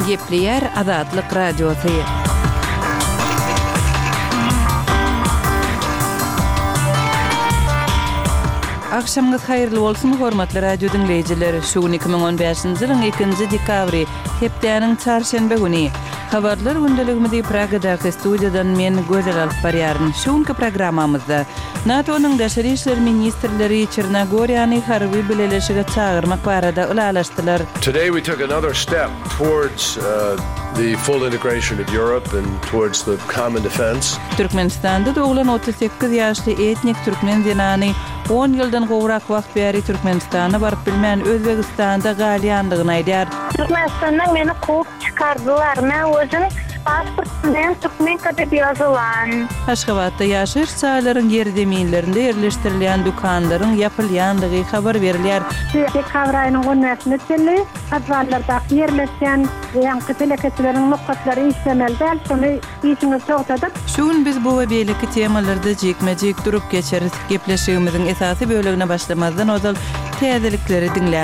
Gepleyer Azatlyk Radiosu. Akşamınız hayırlı olsun hormatly radio dinleyijileri. Şu 2015-nji ýylyň 2-nji dekabry, hepdeniň çarşembe güni. Habarlar gündeligimizde Praga'daki studiyadan men Gözel alyp barýaryn. Şuňky programmamyzda NATO'nyň Daşary işler ministrleri Çernogoriýany harby bileleşige çağırmak barada ulalaşdylar. Today we took another step towards the full integration of Europe and towards the common defense. Türkmenistanda doglan 38 ýaşly etnik türkmen zenany 10 ýyldan gowrak wagt bäri Türkmenistana baryp bilmän Özbegistanda galýandygyny aýdýar. Türkmenistandan meni kovup çıkardılar. Ben özüm pasportdan Türkmen kadar yazılan. Aşgabatda ýaşaýyş çağlaryň ýerdeminlerinde ýerleşdirilen dukanlaryň ýapylýandygy habar berilýär. Dekabr aýynyň 10-syna çelli advallarda ýerleşen ýa-da teleketleriň nokatlary işlemelde, şonu işini toxtadyp. Şuň biz bu we beýleki temalarda jekmejek durup geçeris. Gepleşigimiziň esasy bölegine başlamazdan ozal täzelikleri dinleň.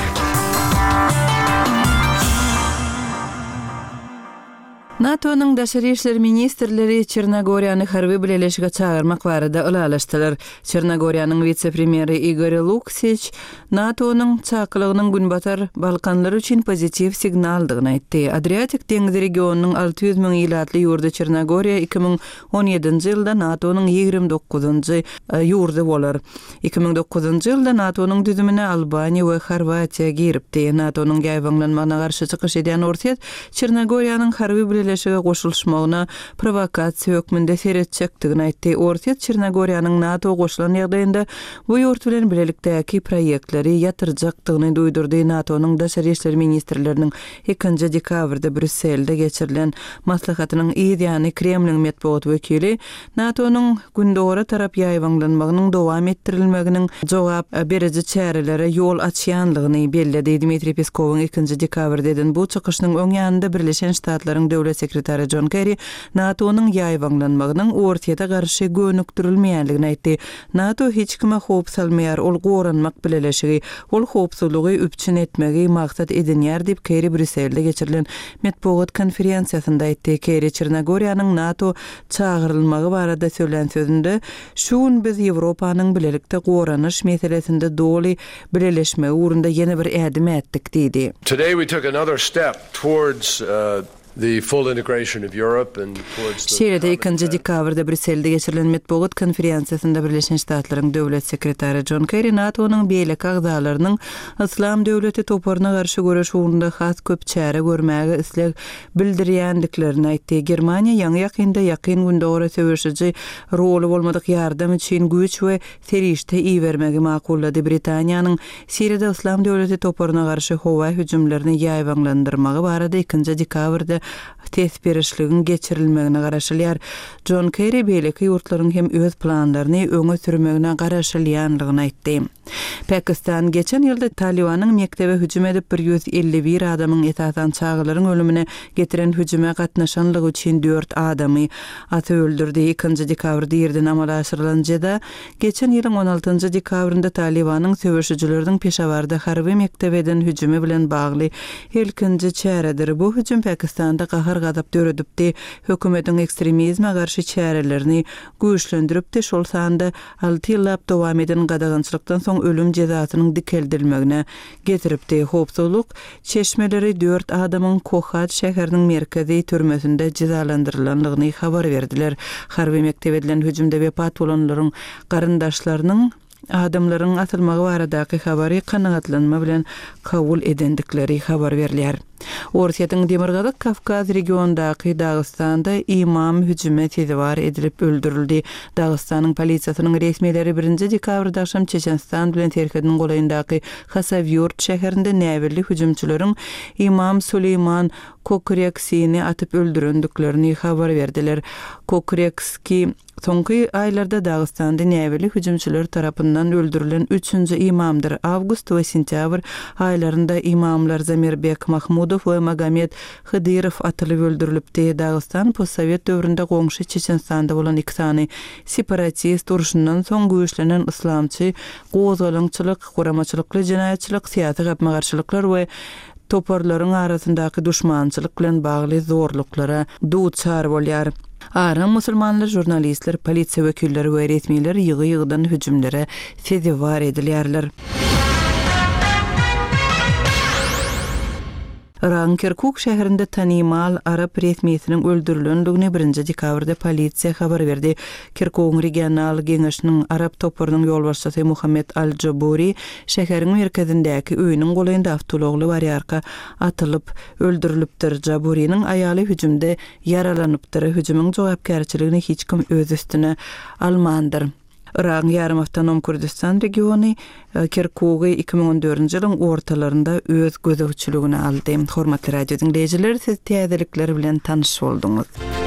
NATO'nyň Daşary işler ministrleri Çernogoriýany harby bileleşige çağırmak barada ulalaşdylar. Çernogoriýanyň vice-premieri Igor Luksic NATO'nyň çaklygynyň günbatar Balkanlar üçin pozitiw signaldygyny aýtdy. Adriatik deňzi regionunyň 600 000 ýylatly ýurdy Çernogoriýa 2017-nji ýylda NATO'nyň 29-njy ýurdy bolar. 2009-njy ýylda NATO'nyň düzümine Albaniýa we Horwatiýa giripdi. NATO'nyň ýaýbanlanmagyna garşy çykyş edýän ortiýat Çernogoriýanyň harby bileleşige goşulmagyna provokasiýa hökmünde seretjekdigini aýtdy. Ortiýat Çernogoriýanyň NATO goşulan ýagdaýynda bu ýurt bilen bilelikdäki proýektleri ýatyrjakdygyny duýdurdy. NATO'nyň Daşary işler ministrleriniň 2-nji dekabrda Brüsselde geçirilen maslahatynyň ýa-da Kremliň medeniýet wekili NATO'nyň gündogara tarap ýaýbanlanmagynyň dowam etdirilmeginiň jogap beriji çärelere ýol açýanlygyny bellädi. Dmitri Peskowyň 2-nji dekabrda eden bu çykyşynyň öň ýanynda Birleşen Ştatlaryň döwlet sekretary John Kerry NATO'nyň ýaýbanlanmagynyň ortaýa garşy gönükdirilmeýänligini aýtdy. NATO hiç kime hop salmaýar, ol goranmak bileleşigi, ol hopsuzlygy üpçün etmegi maksat edinýär diýip Kerry Brüsselde geçirilen medeniýet konferensiýasynda aýtdy. Kerry Çernogoriýanyň NATO çağırylmagy barada söýlen sözünde şuň biz Ýewropanyň bilelikde goranyş meselesinde doly bileleşme urunda ýene bir ädim etdik diýdi. Today we took another step towards the full integration of Europe and towards the Şeýle 2-nji dekabrda Brüsselde geçirilen medeniýet konferensiýasynda Birleşen Ştatlaryň döwlet sekretary John Kerry NATO'nyň beýleki agzalarynyň Islam döwleti toparyna garşy görüşiginde has köp çäre görmäge isleg bildirýändiklerini aýtdy. Germaniýa ýaňy ýakynda ýakyn gündogara söwüşiji roly bolmadyk ýardam üçin güç we serişde iýermegi makullady. Britaniýanyň Siriýada Islam döwleti toparyna garşy howa hüjümlerini ýaýbanlandyrmagy barada 2-nji dekabrda tesbirişligin geçirilmegine garaşylýar. John Kerry beýleki ýurtlaryň hem öz planlaryny öňe sürmegine garaşylýanlygyny aýtdy. Pakistan geçen ýylda Talibanyň mektebe hüjüm edip 151 adamyň etadan çağılaryň ölümine getiren hüjüme gatnaşanlygy üçin 4 adamy aty öldürdi. 2-nji dekabrda ýerden amal aşyrylanja geçen ýylyň 16-njy dekabrynda Talibanyň söwüşçüleriniň Peşawarda harby mektebeden hüjümi bilen bagly ilkinji çäredir. Bu hüjüm Pakistanda gahar gadap döredipdi. Hökümetiň ekstremizme garşy çärelerini güýçlendiripdi. Şol sanda 6 ýyllap dowam eden gadagançylykdan soň ölüm jezasynyň dikeldirilmegine getiripdi. Hopsuzlyk çeşmeleri 4 adamyň Kohat şäheriniň merkezi türmesinde jezalandyrylanlygyny habar berdiler. Harby mektebe edilen hüjümde wepat bolanlaryň garyndaşlarynyň adamlaryň atylmagy baradaky habary kanagatlanma bilen kabul edendikleri habar berilýär. Ortaýatyň Demirgazyk Kafkaz regionundaky Dagystanda imam hüjüme tezewar edilip öldürildi. Dagystanyň polisiýasynyň resmiýetleri 1-nji dekabrda akşam Çeçenstan bilen terkeden golaýyndaky Hasavyurt şäherinde näwirli hüjümçüleriň imam Süleyman Kokreksini atyp öldürendiklerini habar berdiler. Kokrekski soňky aýlarda Dagystanda näwirli hüjümçüler tarapyndan öldürilen 3-nji imamdyr. Awgust we sentyabr aýlarynda imamlar Zamirbek Mahmudov we Magomed Hıdyrov atylyp öldürilipdi. Dagestan postsovet döwründe goňşy Çeçenstanda bolan iki sany separatist uruşundan soň güýçlenen islamçy gozgalançylyk, goramaçylykly jinaýatçylyk, syýasy gapmagarçylyklar we toporlaryň arasyndaky düşmançylyk bilen bagly zorluklara duçar bolýar. Aram musulmanlar, jurnalistler, polisiýa wekilleri we resmiler ýygy-ýygydan hüjümlere fedevar edilýärler. Iran Kirkuk şäherinde tanymal Arap resmiýetiniň öldürilendigini 1-nji dekabrda polisiýa habar berdi. Kirkuk regional geňeşiniň Arap toporunyň ýolbaşçysy Muhammed Al-Jaburi şäheriň merkezindäki öýüniň golaýynda awtologly barýarka atylyp öldürilipdir. Jaburiň aýaly hüjümde yaralanypdyr. Hüjümüň jogapkärçiligini hiç kim öz üstüne almandyr. Iran Yarım Awtonom Kurdistan regiony Kirkugy 2014-nji ýylyň ortalarynda öz gözegçiligine aldy. Hormatly radio dinleýijiler, siz täzelikler bilen tanyş boldunuz.